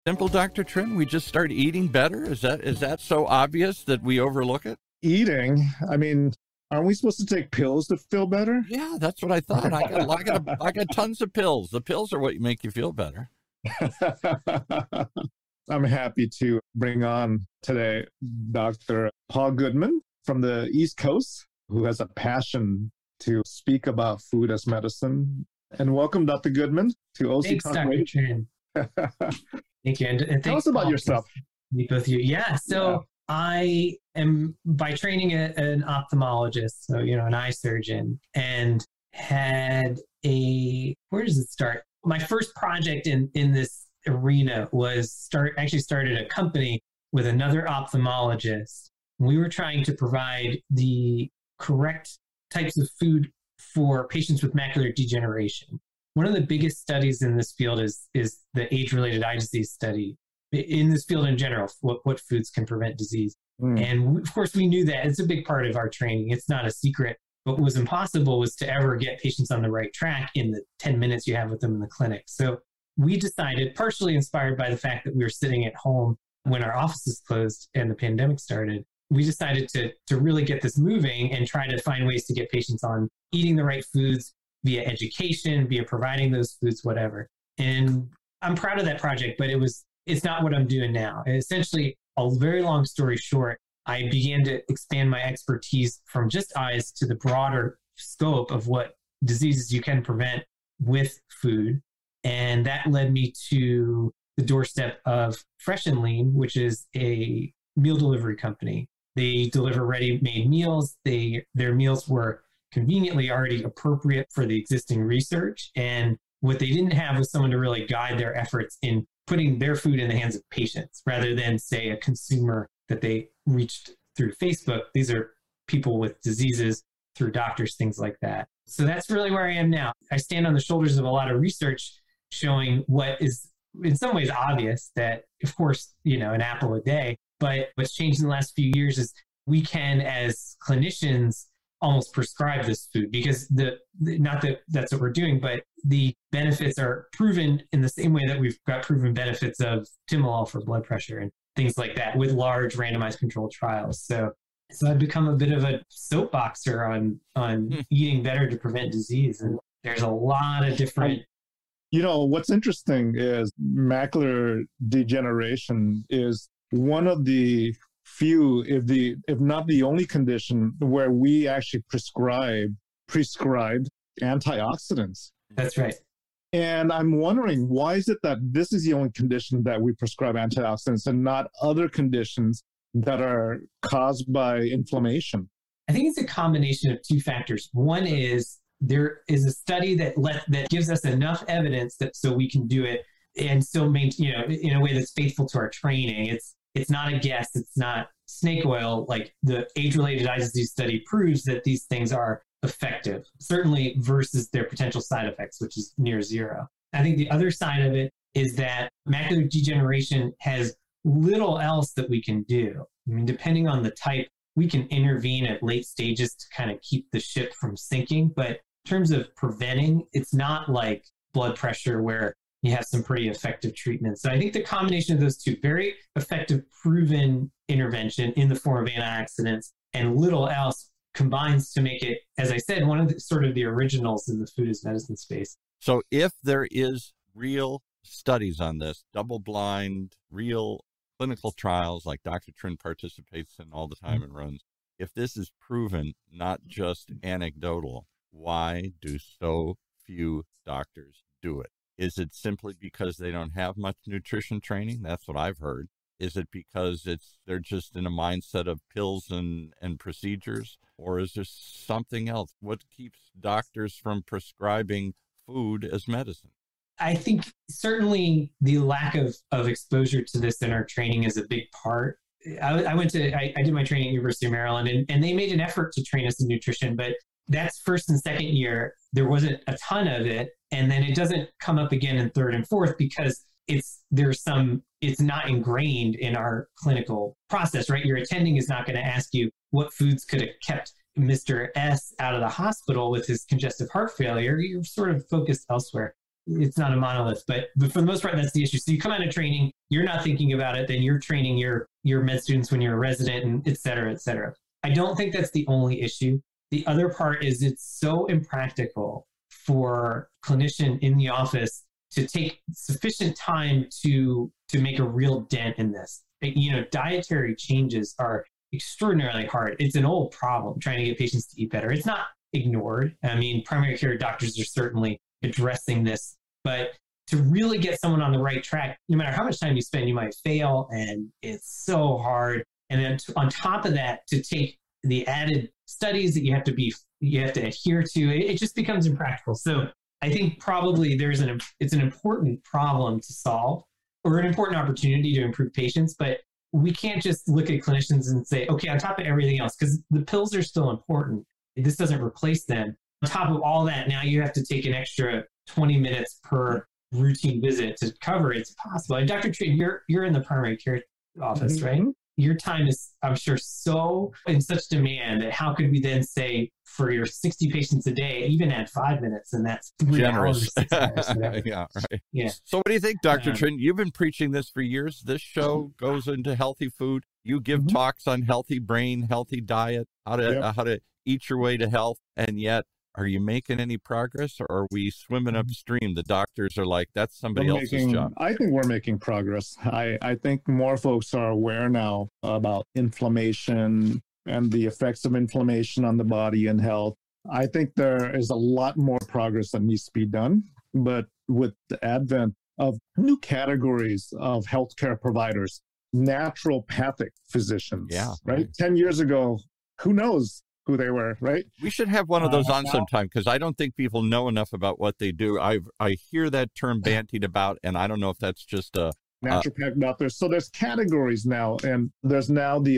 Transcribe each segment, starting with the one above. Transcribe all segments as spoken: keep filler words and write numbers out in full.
Simple, Doctor Trin? We just start eating better? Is that is that so obvious that we overlook it? Eating? I mean, aren't we supposed to take pills to feel better? Yeah, that's what I thought. I got, I got, a, I got tons of pills. The pills are what make you feel better. I'm happy to bring on today Doctor Paul Goodman from the East Coast, who has a passion to speak about food as medicine. And welcome, Doctor Goodman, to O C Thanks, Talk Doctor Radio. Trin. Thank you. And, and Tell us about yourself. Meet both of you. Yeah. So yeah. I am by training a, an ophthalmologist, so, you know, an eye surgeon, and had a, where does it start? My first project in, in this arena was start, actually started a company with another ophthalmologist. We were trying to provide the correct types of food for patients with macular degeneration. One of the biggest studies in this field is, is the age-related eye disease study. In this field in general, what, what foods can prevent disease. Mm. And of course, we knew that. It's a big part of our training. It's not a secret. But what was impossible was to ever get patients on the right track in the ten minutes you have with them in the clinic. So we decided, partially inspired by the fact that we were sitting at home when our offices closed and the pandemic started, we decided to, to really get this moving and try to find ways to get patients on eating the right foods via education, via providing those foods, whatever. And I'm proud of that project, but it was it's not what I'm doing now. And essentially, a very long story short, I began to expand my expertise from just eyes to the broader scope of what diseases you can prevent with food. And that led me to the doorstep of Fresh and Lean, which is a meal delivery company. They deliver ready-made meals. They their meals were conveniently already appropriate for the existing research. And what they didn't have was someone to really guide their efforts in putting their food in the hands of patients rather than, say, a consumer that they reached through Facebook. These are people with diseases through doctors, things like that. So that's really where I am now. I stand on the shoulders of a lot of research showing what is in some ways obvious that, of course, you know, an apple a day. But what's changed in the last few years is we can, as clinicians, almost prescribe this food because the, not that that's what we're doing, but the benefits are proven in the same way that we've got proven benefits of timolol for blood pressure and things like that with large randomized controlled trials. So, so I've become a bit of a soapboxer on, on mm. eating better to prevent disease. And there's a lot of different. You know, what's interesting is macular degeneration is one of the few, if the if not the only condition where we actually prescribe prescribed antioxidants. That's right. And I'm wondering, why is it that this is the only condition that we prescribe antioxidants and not other conditions that are caused by inflammation? I think it's a combination of two factors. One is there is a study that let that gives us enough evidence that so we can do it and still maintain, you know, in a way that's faithful to our training. It's It's not a guess. It's not snake oil. Like the age-related eye disease study proves that these things are effective, certainly versus their potential side effects, which is near zero. I think the other side of it is that macular degeneration has little else that we can do. I mean, depending on the type, we can intervene at late stages to kind of keep the ship from sinking. But in terms of preventing, it's not like blood pressure where you have some pretty effective treatments. So I think the combination of those two, very effective, proven intervention in the form of antioxidants and little else, combines to make it, as I said, one of the sort of the originals in the food as medicine space. So if there is real studies on this, double-blind, real clinical trials like Doctor Trin participates in all the time and runs, if this is proven, not just anecdotal, why do so few doctors do it? Is it simply because they don't have much nutrition training? That's what I've heard. Is it because it's they're just in a mindset of pills and, and procedures? Or is there something else? What keeps doctors from prescribing food as medicine? I think certainly the lack of, of exposure to this in our training is a big part. I, I went to, I, I did my training at University of Maryland, and, and they made an effort to train us in nutrition, but that's first and second year. There wasn't a ton of it. And then it doesn't come up again in third and fourth because it's there's some it's not ingrained in our clinical process, right? Your attending is not going to ask you what foods could have kept Mister S out of the hospital with his congestive heart failure. You're sort of focused elsewhere. it's not a monolith, but, but for the most part, that's the issue. So you come out of training, you're not thinking about it, then you're training your, your med students when you're a resident, and et cetera, et cetera. I don't think that's the only issue. The other part is it's so impractical for a clinician in the office to take sufficient time to, to make a real dent in this. You know, dietary changes are extraordinarily hard. It's an old problem trying to get patients to eat better. It's not ignored. I mean, primary care doctors are certainly addressing this, but to really get someone on the right track, no matter how much time you spend, you might fail, and it's so hard. And then to, on top of that, to take the added studies that you have to be, you have to adhere to, it, it just becomes impractical. So I think probably there's an, it's an important problem to solve, or an important opportunity to improve patients, but we can't just look at clinicians and say, okay, on top of everything else, because the pills are still important. This doesn't replace them. On top of all that, now you have to take an extra twenty minutes per routine visit to cover. It's possible. And Doctor Trin, you're you're in the primary care office, mm-hmm. right? Your time is, I'm sure, so in such demand that how could we then say for your sixty patients a day, even add five minutes, and that's three generous. Hours, hours yeah, right. Yeah. So what do you think, Doctor Um, Trin? You've been preaching this for years. This show goes into healthy food. You give Mhm. talks on healthy brain, healthy diet, how to Yep. uh, how to eat your way to health, and yet, are you making any progress, or are we swimming upstream? The doctors are like, that's somebody We're else's making, job. I think we're making progress. I, I think more folks are aware now about inflammation and the effects of inflammation on the body and health. I think there is a lot more progress that needs to be done. But with the advent of new categories of healthcare providers, naturopathic physicians, Yeah, right? right. ten years ago, who knows who they were, right? We should have one of those Uh, on now- sometime, because I don't think people know enough about what they do. I I hear that term bandied about, and I don't know if that's just a Naturopathic doctors. So there's categories now, and there's now the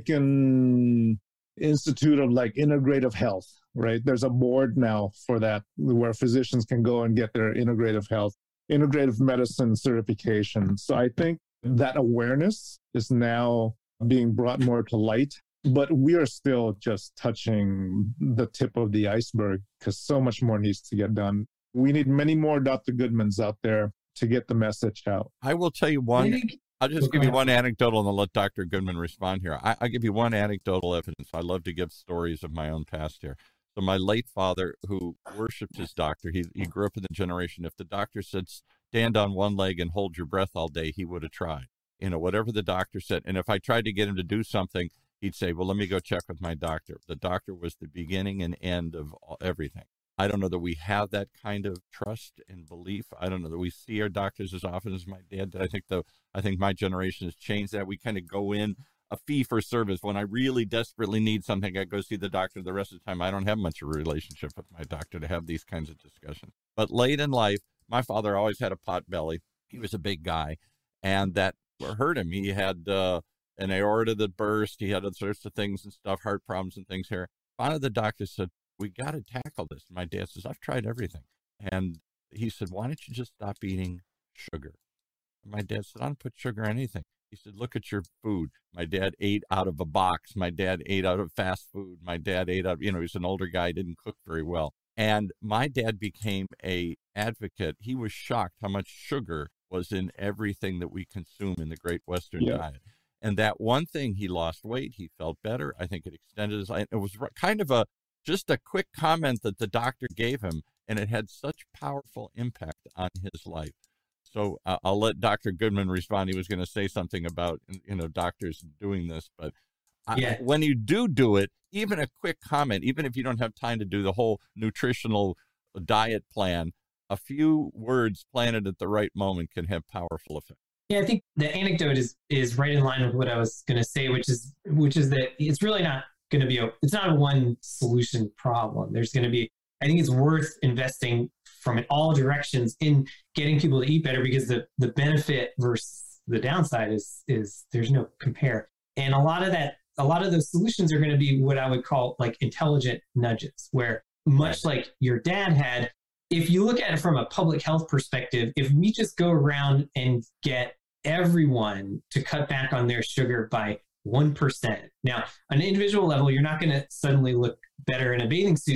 American Institute of like Integrative Health, right? There's a board now for that where physicians can go and get their integrative health, integrative medicine certification. So I think that awareness is now being brought more to light, but we are still just touching the tip of the iceberg because so much more needs to get done. We need many more Doctor Goodmans out there to get the message out. I will tell you I one. think- I'll just Go give you ahead. one anecdotal, and I'll let Doctor Goodman respond here. I, I'll give you one anecdotal evidence. I love to give stories of my own past here. So my late father, who worshipped his doctor, he, he grew up in the generation, if the doctor said, stand on one leg and hold your breath all day, he would have tried. You know, whatever the doctor said. And if I tried to get him to do something, he'd say, well, let me go check with my doctor. The doctor was the beginning and end of all, everything. I don't know that we have that kind of trust and belief. I don't know that we see our doctors as often as my dad did. I think the I think my generation has changed that. We kind of go in a fee for service. When I really desperately need something, I go see the doctor. The rest of the time, I don't have much of a relationship with my doctor to have these kinds of discussions. But late in life, my father always had a pot belly. He was a big guy, and that hurt him. He had uh, an aorta that burst. He had all sorts of things and stuff, heart problems and things here. Finally, the doctor said, we got to tackle this. My dad says, I've tried everything. And he said, why don't you just stop eating sugar? And my dad said, I don't put sugar in anything. He said, look at your food. My dad ate out of a box. My dad ate out of fast food. My dad ate out, you know, he's an older guy, didn't cook very well. And my dad became a advocate. He was shocked how much sugar was in everything that we consume in the Great Western Yeah. diet. And that one thing, he lost weight. He felt better. I think it extended his life. It was kind of a, just a quick comment that the doctor gave him, and it had such powerful impact on his life. So uh, I'll let Doctor Goodman respond. He was going to say something about, you know, doctors doing this, but I, Yeah. when you do do it, even a quick comment, even if you don't have time to do the whole nutritional diet plan, a few words planted at the right moment can have powerful effect. Yeah, I think the anecdote is is right in line with what I was going to say, which is which is that it's really not going to be a it's not a one solution problem. There's going to be I think it's worth investing from all directions in getting people to eat better, because the the benefit versus the downside is is there's no compare. And a lot of that a lot of those solutions are going to be what I would call like intelligent nudges, where much like your dad had, if you look at it from a public health perspective, if we just go around and get everyone to cut back on their sugar by one percent. Now, on an individual level, you're not going to suddenly look better in a bathing suit, but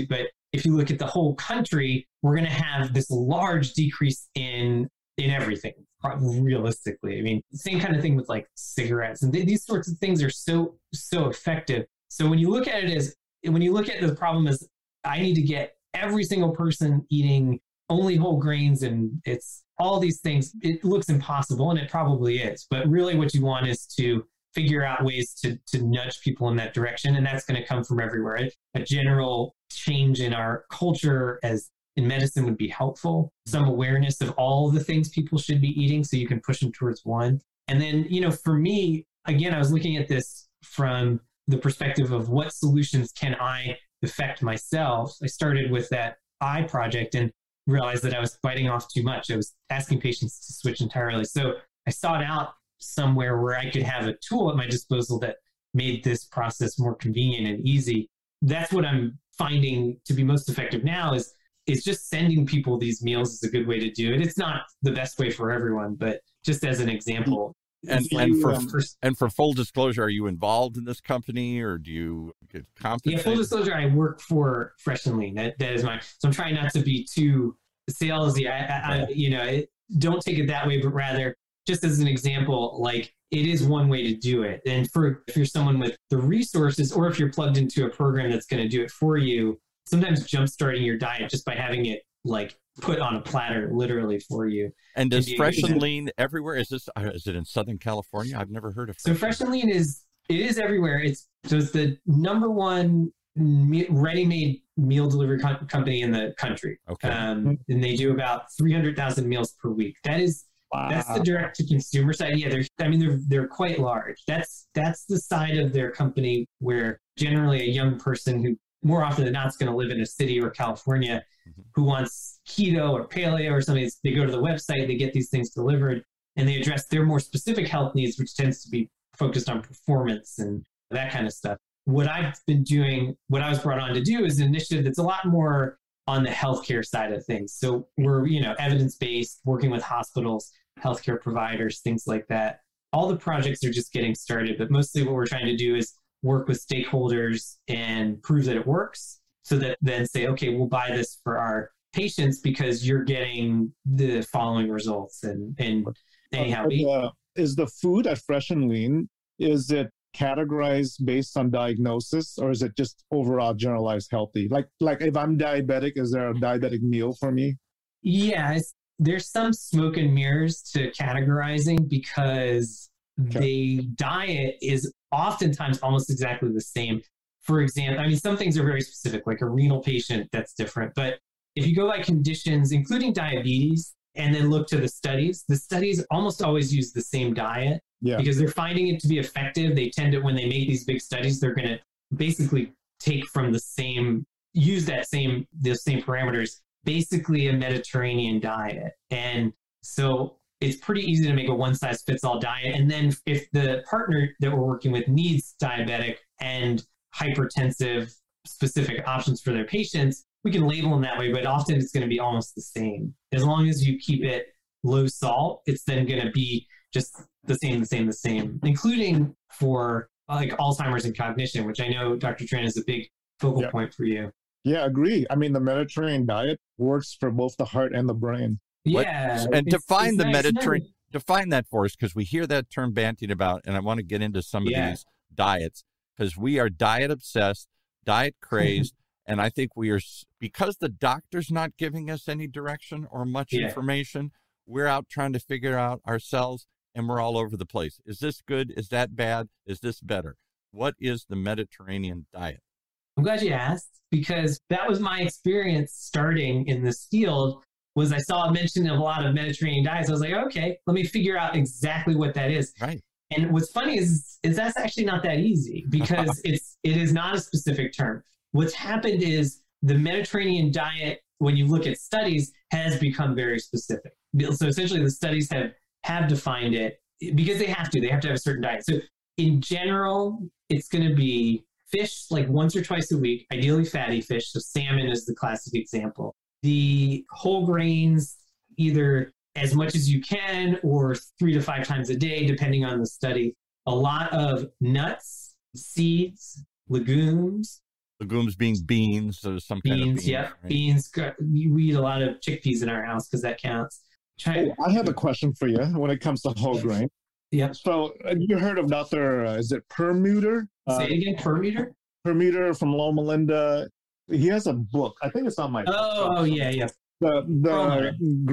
if you look at the whole country, we're going to have this large decrease in in everything, realistically. I mean, same kind of thing with like cigarettes, and th- these sorts of things are so, so effective. So when you look at it as, when you look at the problem as, I need to get every single person eating only whole grains and it's all these things, it looks impossible, and it probably is. But really what you want is to figure out ways to, to nudge people in that direction. And that's going to come from everywhere. A general change in our culture as in medicine would be helpful. Some awareness of all the things people should be eating so you can push them towards one. And then, you know, for me, again, I was looking at this from the perspective of what solutions can I affect myself. I started with that eye project and realized that I was biting off too much. I was asking patients to switch entirely. So I sought out somewhere where I could have a tool at my disposal that made this process more convenient and easy. That's what I'm finding to be most effective now is, is just sending people these meals is a good way to do it. It's not the best way for everyone, but just as an example. And, and for and for full disclosure, are you involved in this company, or do you get compensated? Yeah, full disclosure, I work for Fresh and Lean. That that is my. So I'm trying not to be too salesy. I, I, I you know, it, don't take it that way, but rather just as an example, like it is one way to do it. And for if you're someone with the resources, or if you're plugged into a program that's going to do it for you, sometimes jumpstarting your diet just by having it like put on a platter literally for you. And does Fresh and Lean everywhere? Is this, is it in Southern California? I've never heard of Fresh. So Fresh and Lean is, it is everywhere. It's, so it's the number one me- ready-made meal delivery co- company in the country. Okay. Um, and they do about three hundred thousand meals per week. That is, wow. That's the direct to consumer side. Yeah. They're, I mean, they're, they're quite large. That's, that's the side of their company where generally a young person who more often than not is going to live in a city or California mm-hmm. who wants keto or paleo or something. They go to the website, they get these things delivered, and they address their more specific health needs, which tends to be focused on performance and that kind of stuff. What I've been doing, what I was brought on to do is an initiative that's a lot more on the healthcare side of things. So we're, you know, evidence-based, working with hospitals, healthcare providers, things like that. All the projects are just getting started, but mostly what we're trying to do is work with stakeholders and prove that it works, so that then say, okay, we'll buy this for our patients because you're getting the following results. And, and anyhow, uh, is the food at Fresh and Lean, is it categorized based on diagnosis, or is it just overall generalized healthy? Like, like if I'm diabetic, is there a diabetic meal for me? Yeah, there's some smoke and mirrors to categorizing because okay. the diet is oftentimes almost exactly the same. For example, I mean, some things are very specific, like a renal patient, that's different. But if you go by conditions, including diabetes, and then look to the studies, the studies almost always use the same diet yeah. because they're finding it to be effective. They tend to, when they make these big studies, they're going to basically take from the same, use that same, the same parameters, basically a Mediterranean diet. And so it's pretty easy to make a one-size-fits-all diet. And then if the partner that we're working with needs diabetic and hypertensive specific options for their patients, we can label them that way, but often it's going to be almost the same. As long as you keep it low salt, it's then going to be just the same, the same, the same, including for like Alzheimer's and cognition, which I know, Doctor Tran, is a big focal yeah. point for you. Yeah, agree. I mean, the Mediterranean diet works for both the heart and the brain. Yeah. What, and define the nice, Mediterranean, define that for us, because we hear that term bantied about, and I want to get into some of yeah. these diets, because we are diet obsessed, diet crazed, and I think we are, because the doctor's not giving us any direction or much yeah. information, we're out trying to figure out ourselves, and we're all over the place. Is this good? Is that bad? Is this better? What is the Mediterranean diet? I'm glad you asked, because that was my experience starting in this field. Was I saw a mention of a lot of Mediterranean diets. I was like, okay, let me figure out exactly what that is. Right. And what's funny is, is that's actually not that easy, because it's, it is not a specific term. What's happened is the Mediterranean diet, when you look at studies, has become very specific. So essentially the studies have, have defined it because they have to, they have to have a certain diet. So in general, it's going to be fish like once or twice a week, ideally fatty fish. So salmon is the classic example. The whole grains, either as much as you can or three to five times a day, depending on the study. A lot of nuts, seeds, legumes, Legumes being beans or some kind of Beans, beans. yep. Right? Beans. We eat a lot of chickpeas in our house because that counts. Try, Oh, I have a question for you when it comes to whole grain. Yep. So uh, you heard of Doctor Uh, is it Permuter? Uh, Say it again, Permuter? Permuter from Loma Linda. He has a book. I think it's on my. Oh, oh yeah, yeah. The the Perlmutter.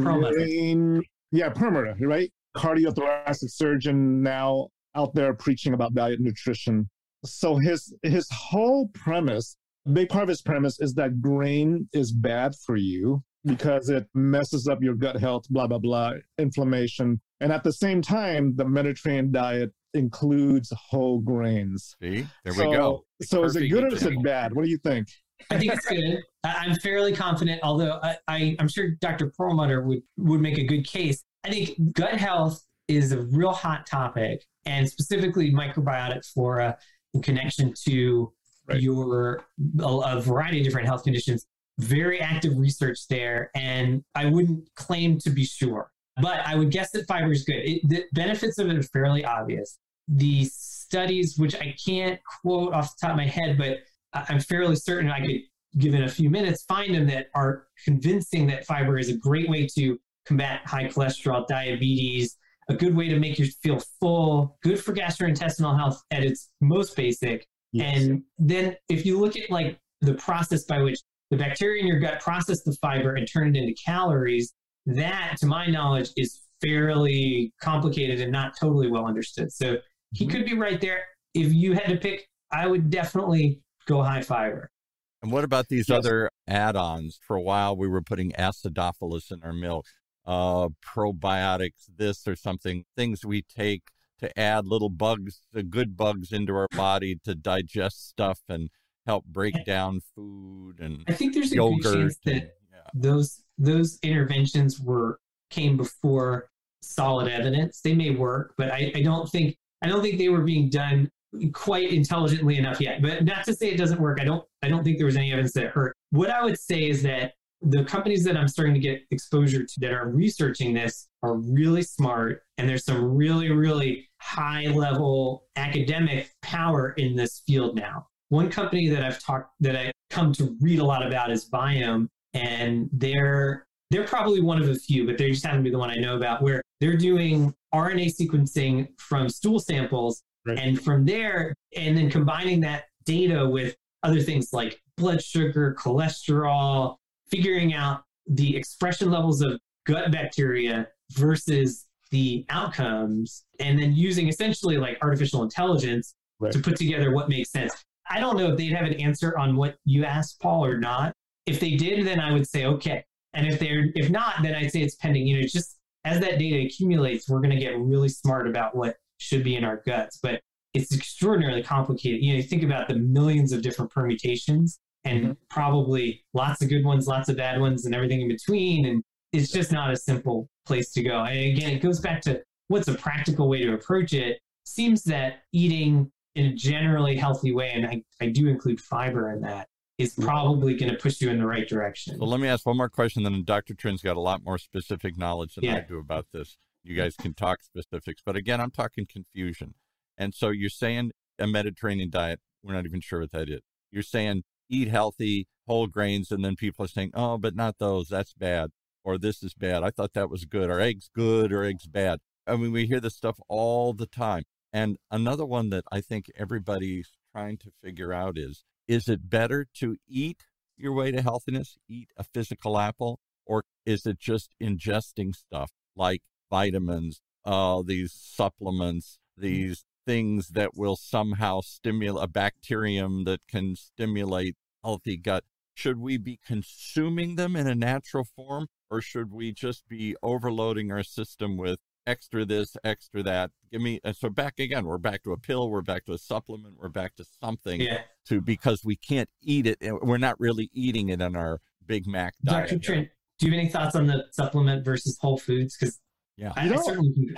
grain. Yeah, Permuter, right? Cardiothoracic surgeon now out there preaching about diet and nutrition. So his his whole premise, big part of his premise is that grain is bad for you because it messes up your gut health, blah, blah, blah, inflammation. And at the same time, the Mediterranean diet includes whole grains. See, there so, we go. So is it Perfect good or is example. it bad? What do you think? I think it's good. I- I'm fairly confident, although I, I, I'm sure Doctor Perlmutter would, would make a good case. I think gut health is a real hot topic, and specifically microbiotic flora in connection to Right. your a, a variety of different health conditions. Very active research there, and I wouldn't claim to be sure, but I would guess that fiber is good. It, the benefits of it are fairly obvious. The studies, which I can't quote off the top of my head, but I- I'm fairly certain I could, given a few minutes, find them that are convincing that fiber is a great way to combat high cholesterol, diabetes, a good way to make you feel full, good for gastrointestinal health at its most basic. Yes. And then if you look at like the process by which the bacteria in your gut process the fiber and turn it into calories, that, to my knowledge, is fairly complicated and not totally well understood. So he could be right there. If you had to pick, I would definitely go high fiber. And what about these Yes. other add-ons? For a while, we were putting acidophilus in our milk, uh, probiotics, this or something, things we take to add little bugs, the good bugs into our body to digest stuff and help break down food and I think there's a yogurt. good chance and- that yeah. those those interventions were came before solid evidence. They may work, but I, I don't think I don't think they were being done quite intelligently enough yet. But not to say it doesn't work. I don't I don't think there was any evidence that it hurt. What I would say is that the companies that I'm starting to get exposure to that are researching this are really smart, and there's some really, really high level academic power in this field now. One company that I've talked that I come to read a lot about is Viome, and they're they're probably one of a few, but they just happen to be the one I know about, where they're doing R N A sequencing from stool samples, Right. and from there, and then combining that data with other things like blood sugar, cholesterol, figuring out the expression levels of gut bacteria versus the outcomes, and then using essentially like artificial intelligence Right. to put together what makes sense. I don't know if they'd have an answer on what you asked, Paul, or not. If they did, then I would say okay. And if they're if not, then I'd say it's pending. You know, it's just as that data accumulates, we're going to get really smart about what should be in our guts. But it's extraordinarily complicated. You know, you think about the millions of different permutations, and Mm-hmm. probably lots of good ones, lots of bad ones, and everything in between. And it's just not a simple place to go. And again, it goes back to what's a practical way to approach it. Seems that eating in a generally healthy way, and I, I do include fiber in that, is probably going to push you in the right direction. So let me ask one more question, then Doctor Trin's got a lot more specific knowledge than I Yeah. do about this. You guys can talk specifics, but again, I'm talking confusion. And so you're saying a Mediterranean diet, we're not even sure what that is. You're saying eat healthy, whole grains, and then people are saying, oh, but not those, that's bad, or this is bad. I thought that was good, or eggs good, or eggs bad. I mean, we hear this stuff all the time. And another one that I think everybody's trying to figure out is, is it better to eat your way to healthiness, eat a physical apple, or is it just ingesting stuff like vitamins, uh, these supplements, these things that will somehow stimulate a bacterium that can stimulate healthy gut? Should we be consuming them in a natural form, or should we just be overloading our system with extra this, extra that? Give me, and so back again, we're back to a pill, we're back to a supplement, we're back to something Yeah. to, because we can't eat it. and We're not really eating it in our Big Mac diet. Doctor Trent, do you have any thoughts on the supplement versus whole foods? Because Yeah. I, You I know- certainly can.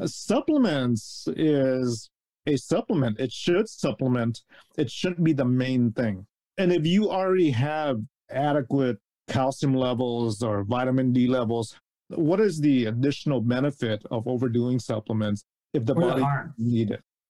Supplements is a supplement. It should supplement. It shouldn't be the main thing. And if you already have adequate calcium levels or vitamin D levels, what is the additional benefit of overdoing supplements if the Or the body harm. need it?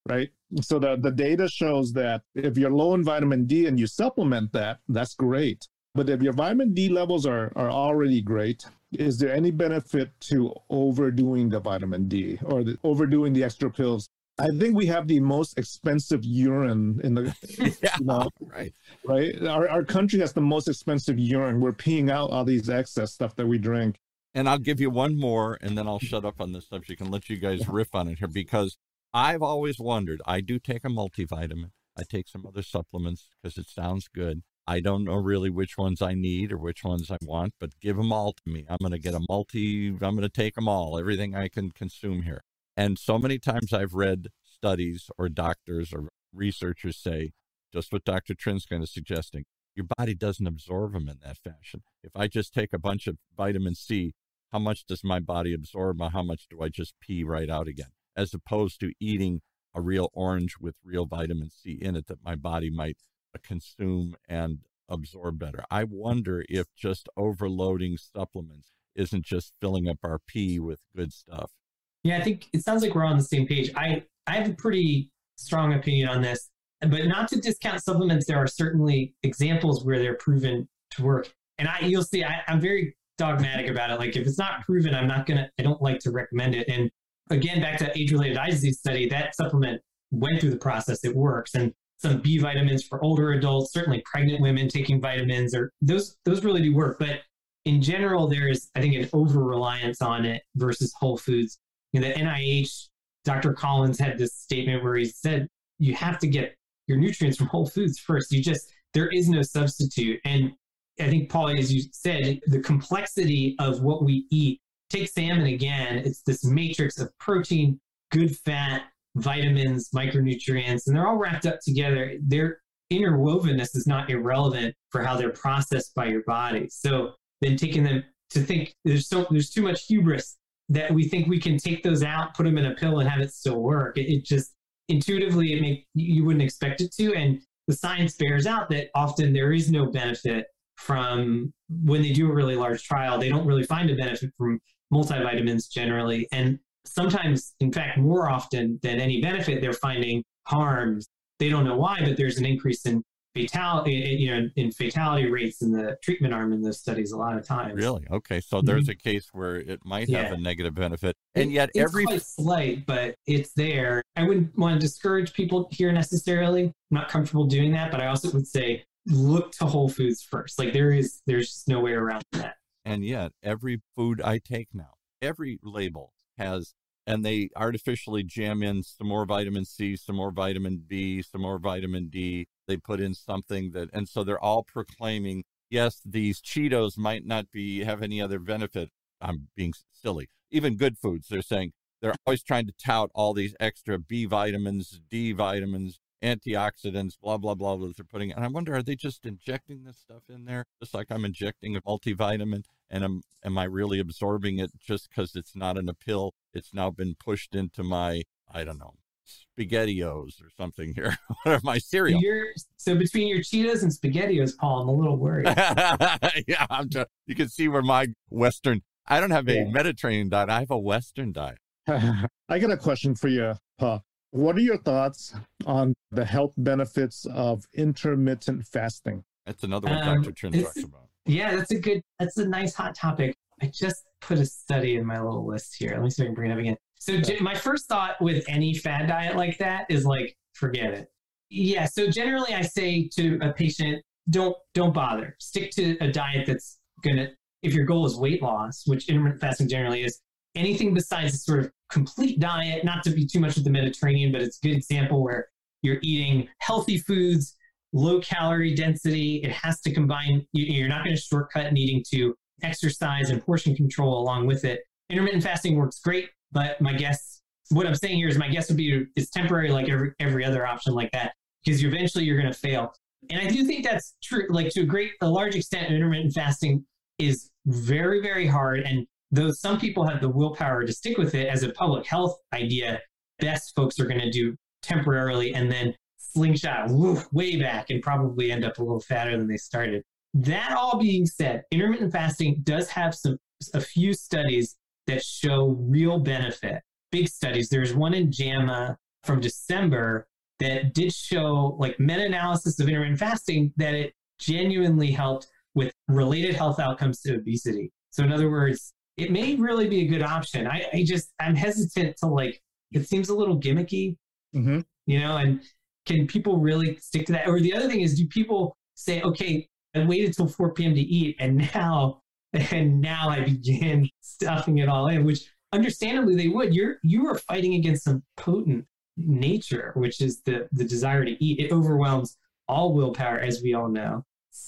right? So the, the data shows that if you're low in vitamin D and you supplement that, that's great. But if your vitamin D levels are, are already great, is there any benefit to overdoing the vitamin D or the, overdoing the extra pills? I think we have the most expensive urine in the, yeah, you know, right. right? Our, our country has the most expensive urine. We're peeing out all these excess stuff that we drink. And I'll give you one more, and then I'll shut up on this subject and let you guys riff on it here, because I've always wondered, I do take a multivitamin. I take some other supplements because it sounds good. I don't know really which ones I need or which ones I want, but give them all to me. I'm going to get a multi, I'm going to take them all, everything I can consume here. And so many times I've read studies or doctors or researchers say, just what Doctor Trin's kind of suggesting, your body doesn't absorb them in that fashion. If I just take a bunch of vitamin C, how much does my body absorb? Or how much do I just pee right out again? As opposed to eating a real orange with real vitamin C in it that my body might consume and absorb better. I wonder if just overloading supplements isn't just filling up our pee with good stuff. Yeah, I think it sounds like we're on the same page. I, I have a pretty strong opinion on this, but not to discount supplements. There are certainly examples where they're proven to work. And I, you'll see, I, I'm very dogmatic about it. Like if it's not proven, I'm not going to, I don't like to recommend it. And again, back to age-related eye disease study, that supplement went through the process. It works. And some B vitamins for older adults, certainly pregnant women taking vitamins, or those, those really do work. But in general, there is, I think, an over-reliance on it versus whole foods. You know, the N I H, Doctor Collins had this statement where he said, you have to get your nutrients from whole foods first. You just, there is no substitute. And I think, Paul, as you said, the complexity of what we eat, take salmon again, it's this matrix of protein, good fat, vitamins, micronutrients, and they're all wrapped up together. Their interwovenness is not irrelevant for how they're processed by your body. So then taking them to think there's so there's too much hubris that we think we can take those out, put them in a pill and have it still work. It, it just intuitively, it make you wouldn't expect it to. And the science bears out that often there is no benefit from when they do a really large trial, they don't really find a benefit from multivitamins generally. And sometimes, in fact, more often than any benefit, they're finding harms. They don't know why, but there's an increase in fatality, you know, in fatality rates in the treatment arm in those studies a lot of times. Really? Okay. So there's mm-hmm. a case where it might have yeah. a negative benefit. And yet it's every... quite slight, but it's there. I wouldn't want to discourage people here necessarily. I'm not comfortable doing that, but I also would say, look to whole foods first. Like there is, there's just no way around that. And yet every food I take now, every label has, and they artificially jam in some more vitamin C, some more vitamin B, some more vitamin D. They put in something that, and so they're all proclaiming, yes, these Cheetos might not be, have any other benefit. I'm being silly. Even good foods, they're saying, they're always trying to tout all these extra B vitamins, D vitamins, antioxidants, blah, blah, blah, that they're putting. And I wonder, are they just injecting this stuff in there? Just like I'm injecting a multivitamin, and am, am I really absorbing it just because it's not in a pill? It's now been pushed into my, I don't know, SpaghettiOs or something here. My cereal. You're, so between your Cheetos and SpaghettiOs, Paul, I'm a little worried. yeah, I'm just, you can see where my Western, I don't have a yeah. Mediterranean diet. I have a Western diet. I got a question for you, Paul. What are your thoughts on the health benefits of intermittent fasting? That's another one um, Doctor Trin talks about. Yeah, that's a good, that's a nice hot topic. I just put a study in my little list here. Let me see if I can bring it up again. So yeah. my first thought with any fad diet like that is like, forget it. Yeah, so generally I say to a patient, don't don't bother. Stick to a diet that's going to, if your goal is weight loss, which intermittent fasting generally is, anything besides a sort of complete diet, not to be too much of the Mediterranean, but it's a good example where you're eating healthy foods, low calorie density. It has to combine, you're not going to shortcut needing to exercise and portion control along with it. Intermittent fasting works great, but my guess, what I'm saying here is my guess would be it's temporary like every, every other option like that, because you eventually you're going to fail. And I do think that's true. Like to a great, a large extent, intermittent fasting is very, very hard. And though some people have the willpower to stick with it as a public health idea, best folks are going to do temporarily and then slingshot woof, way back and probably end up a little fatter than they started. That all being said, intermittent fasting does have some a few studies that show real benefit. Big studies. There's one in JAMA from December that did show, like meta-analysis of intermittent fasting, that it genuinely helped with related health outcomes to obesity. So in other words, it may really be a good option. I, I just, I'm hesitant to like, it seems a little gimmicky, mm-hmm. you know, and can people really stick to that? Or the other thing is, do people say, okay, I waited till four p.m. to eat and now, and now I begin stuffing it all in, which understandably they would. You're, you are fighting against some potent nature, which is the, the desire to eat. It overwhelms all willpower, as we all know.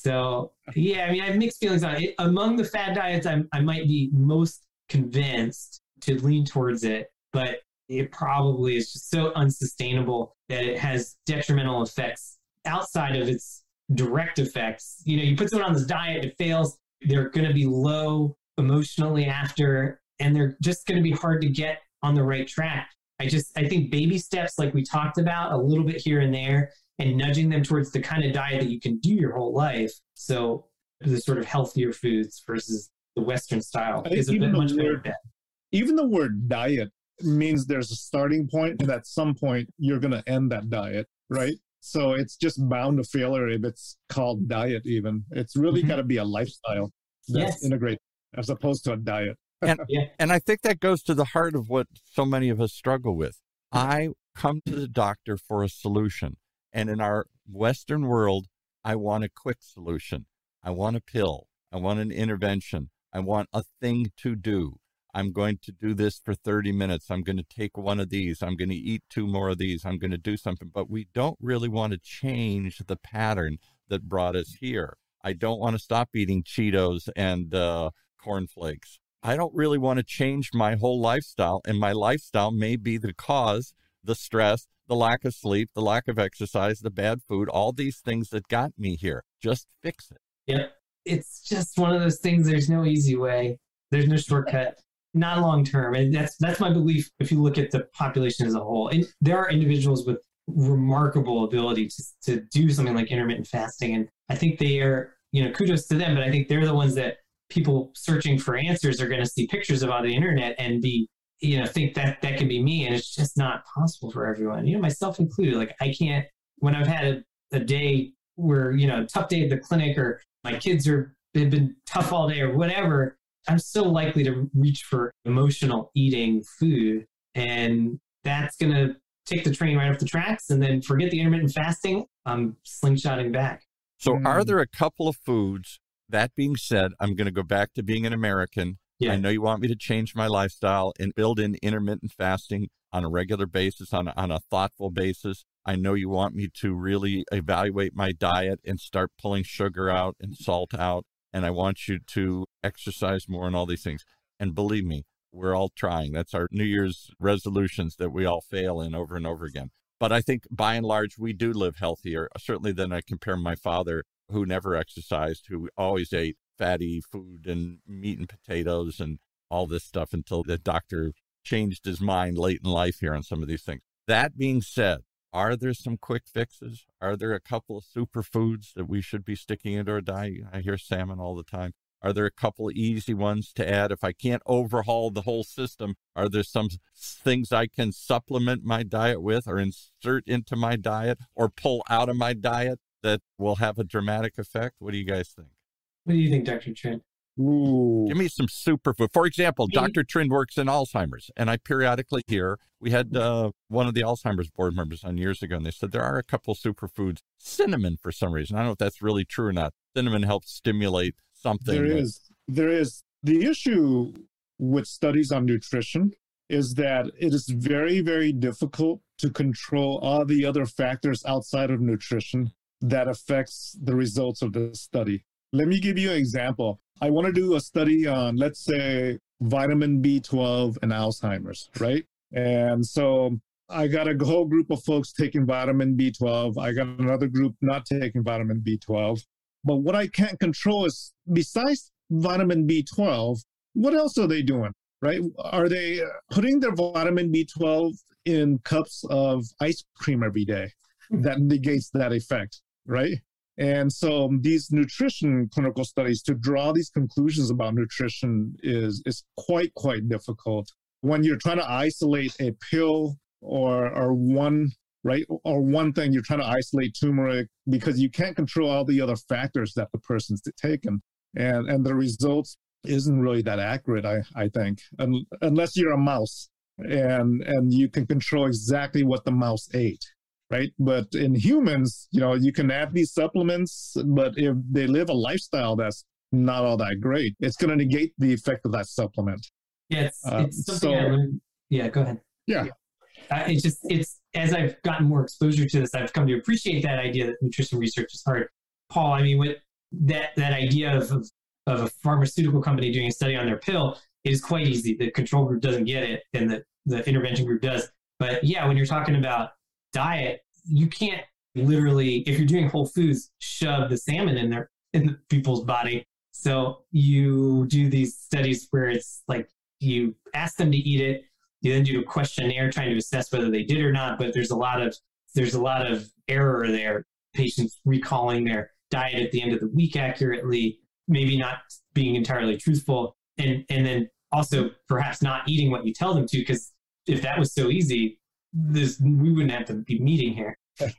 So yeah, I mean, I have mixed feelings on it. Among the fad diets, I'm, I might be most convinced to lean towards it, but it probably is just so unsustainable that it has detrimental effects outside of its direct effects. You know, you put someone on this diet, it fails, they're going to be low emotionally after, and they're just going to be hard to get on the right track. I just, I think baby steps, like we talked about, a little bit here and there, and nudging them towards the kind of diet that you can do your whole life. So the sort of healthier foods versus the Western style is a bit much better bet. Even the word diet means there's a starting point, and at some point you're going to end that diet, right? So it's just bound to failure if it's called diet even. It's really mm-hmm. got to be a lifestyle that's yes. integrated as opposed to a diet. and, yeah. and I think that goes to the heart of what so many of us struggle with. I come to the doctor for a solution. And in our Western world, I want a quick solution. I want a pill. I want an intervention. I want a thing to do. I'm going to do this for thirty minutes. I'm going to take one of these. I'm going to eat two more of these. I'm going to do something. But we don't really want to change the pattern that brought us here. I don't want to stop eating Cheetos and uh, cornflakes. I don't really want to change my whole lifestyle. And my lifestyle may be the cause, the stress, the lack of sleep, the lack of exercise, the bad food, all these things that got me here. Just fix it. Yep. It's just one of those things. There's no easy way. There's no shortcut. Not long term. And that's that's my belief if you look at the population as a whole. And there are individuals with remarkable ability to, to do something like intermittent fasting. And I think they are, you know, kudos to them, but I think they're the ones that people searching for answers are going to see pictures of on the internet and be, you know, think that that can be me. And it's just not possible for everyone, you know, myself included. Like I can't, when I've had a, a day where, you know, a tough day at the clinic or my kids are, they've been tough all day or whatever, I'm so likely to reach for emotional eating food. And that's going to take the train right off the tracks and then forget the intermittent fasting. I'm slingshotting back. So mm. are there a couple of foods, that being said, I'm going to go back to being an American. Yeah. I know you want me to change my lifestyle and build in intermittent fasting on a regular basis, on a, on a thoughtful basis. I know you want me to really evaluate my diet and start pulling sugar out and salt out. And I want you to exercise more and all these things. And believe me, we're all trying. That's our New Year's resolutions that we all fail in over and over again. But I think by and large, we do live healthier, certainly than I compare my father, who never exercised, who always ate fatty food and meat and potatoes and all this stuff until the doctor changed his mind late in life here on some of these things. That being said, are there some quick fixes? Are there a couple of superfoods that we should be sticking into our diet? I hear salmon all the time. Are there a couple of easy ones to add? If I can't overhaul the whole system, are there some things I can supplement my diet with or insert into my diet or pull out of my diet that will have a dramatic effect? What do you guys think? What do you think, Doctor Trinh? Ooh. Give me some superfood. For example, Doctor Trinh works in Alzheimer's, and I periodically hear, we had uh, one of the Alzheimer's board members on years ago, and they said there are a couple of superfoods. Cinnamon, for some reason. I don't know if that's really true or not. Cinnamon helps stimulate something. There that... is. There is. The issue with studies on nutrition is that it is very, very difficult to control all the other factors outside of nutrition that affects the results of the study. Let me give you an example. I want to do a study on, let's say, vitamin B twelve and Alzheimer's, right? And so I got a whole group of folks taking vitamin B twelve. I got another group not taking vitamin B twelve. But what I can't control is, besides vitamin B twelve, what else are they doing, right? Are they putting their vitamin B twelve in cups of ice cream every day? That negates that effect, right? And so these nutrition clinical studies, to draw these conclusions about nutrition is, is quite, quite difficult. When you're trying to isolate a pill or or one right or one thing you're trying to isolate turmeric because you can't control all the other factors that the person's taken, and and the results isn't really that accurate. I I think Un- unless you're a mouse and and you can control exactly what the mouse ate. Right. But in humans, you know, you can add these supplements, but if they live a lifestyle that's not all that great, it's going to negate the effect of that supplement. Yeah, it's, Uh, it's something so- I learned. Yeah, go ahead. Yeah. Uh, it's just, it's, as I've gotten more exposure to this, I've come to appreciate that idea that nutrition research is hard. Paul, I mean, with that, that idea of, of, of a pharmaceutical company doing a study on their pill is quite easy. The control group doesn't get it and the, the intervention group does. But yeah, when you're talking about diet, you can't literally, if you're doing whole foods, shove the salmon in there in people's body. So you do these studies where it's like you ask them to eat it, you then do a questionnaire trying to assess whether they did or not. But there's a lot of there's a lot of error there. Patients recalling their diet at the end of the week accurately, maybe not being entirely truthful, and and then also perhaps not eating what you tell them to, because if that was so easy, this we wouldn't have to be meeting here.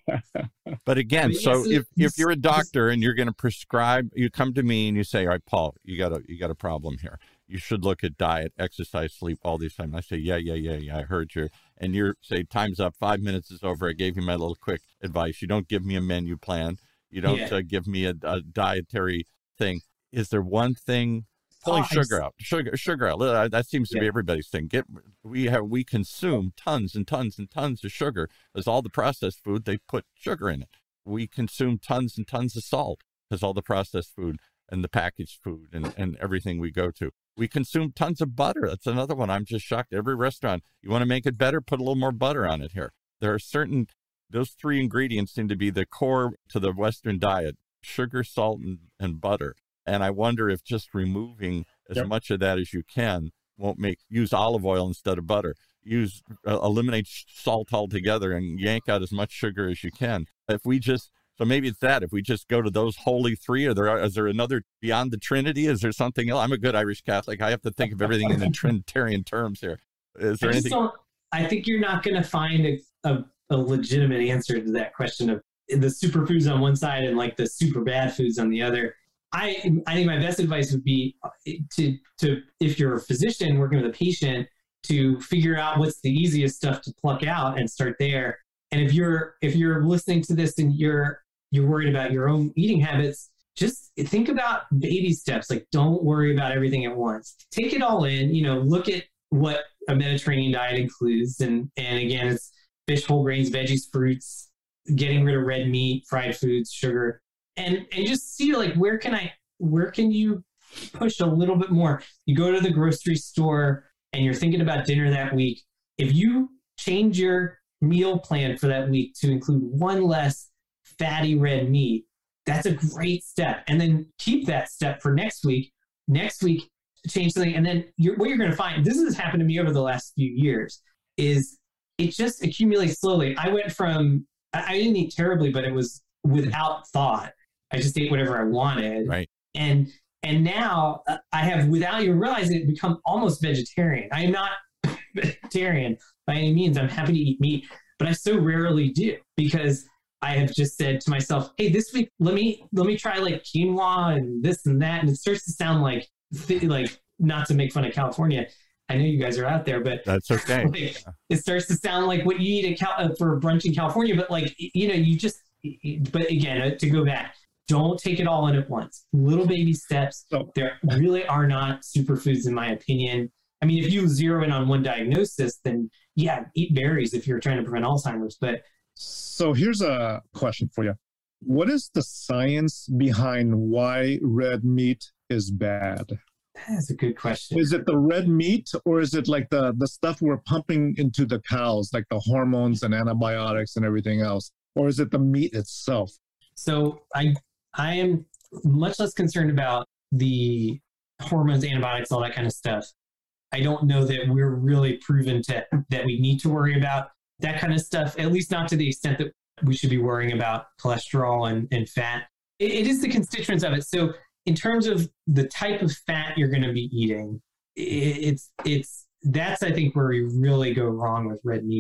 But again, But so yes, if, this- if you're a doctor and you're going to prescribe, you come to me and you say, all right, Paul, you got a, you got a problem here. You should look at diet, exercise, sleep, all these things. I say, yeah, yeah, yeah, yeah, I heard you. And you say, time's up, five minutes is over. I gave you my little quick advice. You don't give me a menu plan. You don't Yeah. uh, give me a, a dietary thing. Is there one thing? Pulling Oh, I sugar s- out, sugar, sugar out. Uh, That seems to be Yeah. everybody's thing. Get we have we consume tons and tons and tons of sugar. As all the processed food, they put sugar in it. We consume tons and tons of salt because all the processed food and the packaged food and, and everything we go to. We consume tons of butter. That's another one. I'm just shocked. Every restaurant, you want to make it better, put a little more butter on it here. There are certain, those three ingredients seem to be the core to the Western diet: sugar, salt, and, and butter. And I wonder if just removing as Yep. much of that as you can won't make, use olive oil instead of butter, use, uh, eliminate sh- salt altogether and yank out as much sugar as you can. If we just, so maybe it's that, if we just go to those holy three, are there, is there another beyond the Trinity? Is there something else? I'm a good Irish Catholic. I have to think of everything in the Trinitarian terms here. Is there I just anything? don't. I think you're not going to find a, a, a legitimate answer to that question of the superfoods on one side and like the super bad foods on the other. I I think my best advice would be to to if you're a physician working with a patient, to figure out what's the easiest stuff to pluck out and start there. And if you're if you're listening to this and you're you're worried about your own eating habits, just think about baby steps. Like, don't worry about everything at once. Take it all in. You know, look at what a Mediterranean diet includes, and and again, it's fish, whole grains, veggies, fruits, getting rid of red meat, fried foods, sugar. And and just see like where can I where can you push a little bit more? You go to the grocery store and you're thinking about dinner that week. If you change your meal plan for that week to include one less fatty red meat, that's a great step. And then keep that step for next week. Next week, change something. And then you're, what you're going to find, this has happened to me over the last few years, is it just accumulates slowly. I went from, I, I didn't eat terribly, but it was without thought. I just ate whatever I wanted. Right. And and now uh, I have, without even realizing it, become almost vegetarian. I am not vegetarian by any means. I'm happy to eat meat, but I so rarely do because I have just said to myself, hey, this week, let me let me try like quinoa and this and that. And it starts to sound like, like not to make fun of California. I know you guys are out there, but That's okay. like, it starts to sound like what you eat at Cal- for brunch in California. But like, you know, you just, but again, to go back, don't take it all in at once. Little baby steps. So- There really are not superfoods, in my opinion. I mean, if you zero in on one diagnosis, then yeah, eat berries if you're trying to prevent Alzheimer's. But So here's a question for you. What is the science behind why red meat is bad? that's a good question. Is it the red meat, or is it like the, the stuff we're pumping into the cows, like the hormones and antibiotics and everything else? Or is it the meat itself? So I I am much less concerned about the hormones, antibiotics, all that kind of stuff. I don't know that we're really proven to that we need to worry about that kind of stuff, at least not to the extent that we should be worrying about cholesterol and, and fat. It, it is the constituents of it. So in terms of the type of fat you're going to be eating, it, it's it's that's I think where we really go wrong with red meat.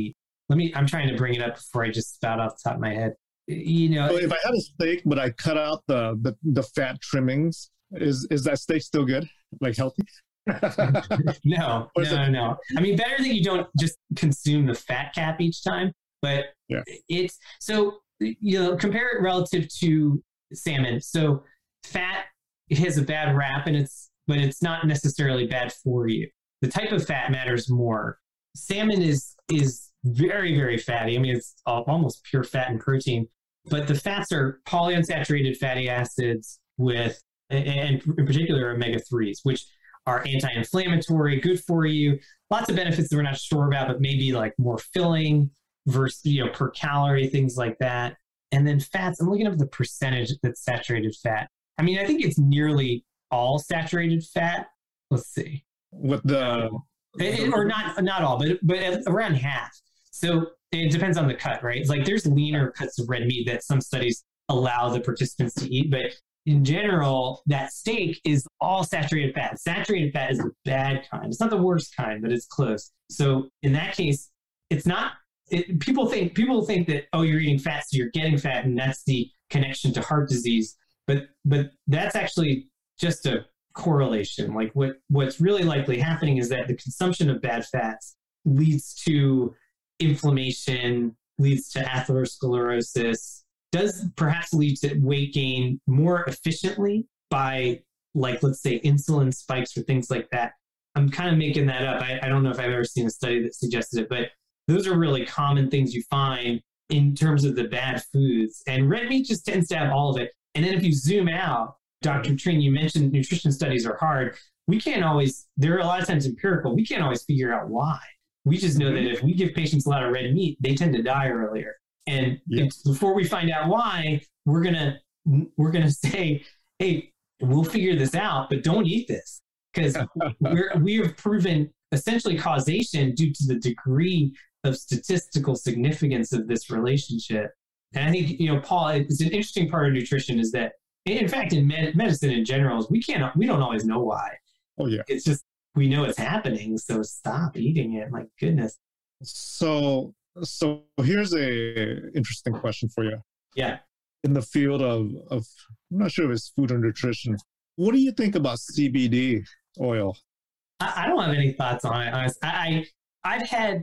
let me, I'm trying to bring it up before I just spout off the top of my head. You know, so if I had a steak, but I cut out the, the, the fat trimmings, is, is that steak still good? Like healthy? no, no, no, no. I mean, better that you don't just consume the fat cap each time, but yeah. it's, so, you know, compare it relative to salmon. So fat has a bad rap and it's, but it's not necessarily bad for you. The type of fat matters more. Salmon is, is very, very fatty. I mean, it's almost pure fat and protein, but the fats are polyunsaturated fatty acids with, and in particular, omega threes, which are anti-inflammatory, good for you. Lots of benefits that we're not sure about, but maybe like more filling versus, you know, per calorie, things like that. And then fats, I'm looking up the percentage that's saturated fat. I mean, I think it's nearly all saturated fat. Let's see. With the... It, it, or not not all, but but around half. So it depends on the cut, right? It's like there's leaner cuts of red meat that some studies allow the participants to eat, but in general, that steak is all saturated fat. Saturated fat is the bad kind. It's not the worst kind, but it's close. So in that case, it's not. It, people think people think that, oh, you're eating fat, so you're getting fat, and that's the connection to heart disease. But but that's actually just a correlation. Like what what's really likely happening is that the consumption of bad fats leads to inflammation, leads to atherosclerosis, does perhaps lead to weight gain more efficiently by, like, let's say insulin spikes or things like that. I'm kind of making that up. I, I don't know if I've ever seen a study that suggested it, but those are really common things you find in terms of the bad foods. And red meat just tends to have all of it. And then if you zoom out, Doctor Trin, you mentioned nutrition studies are hard. We can't always, they're a lot of times empirical. We can't always figure out why. We just know that if we give patients a lot of red meat, they tend to die earlier. And yeah. before we find out why, we're gonna we're gonna say, hey, we'll figure this out, but don't eat this, because we're we have proven essentially causation due to the degree of statistical significance of this relationship. And I think, you know, Paul, it's an interesting part of nutrition is that, in fact, in med- medicine in general, we can't we don't always know why. Oh yeah, it's just we know it's happening, so stop eating it. My goodness. So. So here's a interesting question for you. Yeah. In the field of, of, I'm not sure if it's food or nutrition, what do you think about C B D oil? I, I don't have any thoughts on it, honestly. I, I, I've had,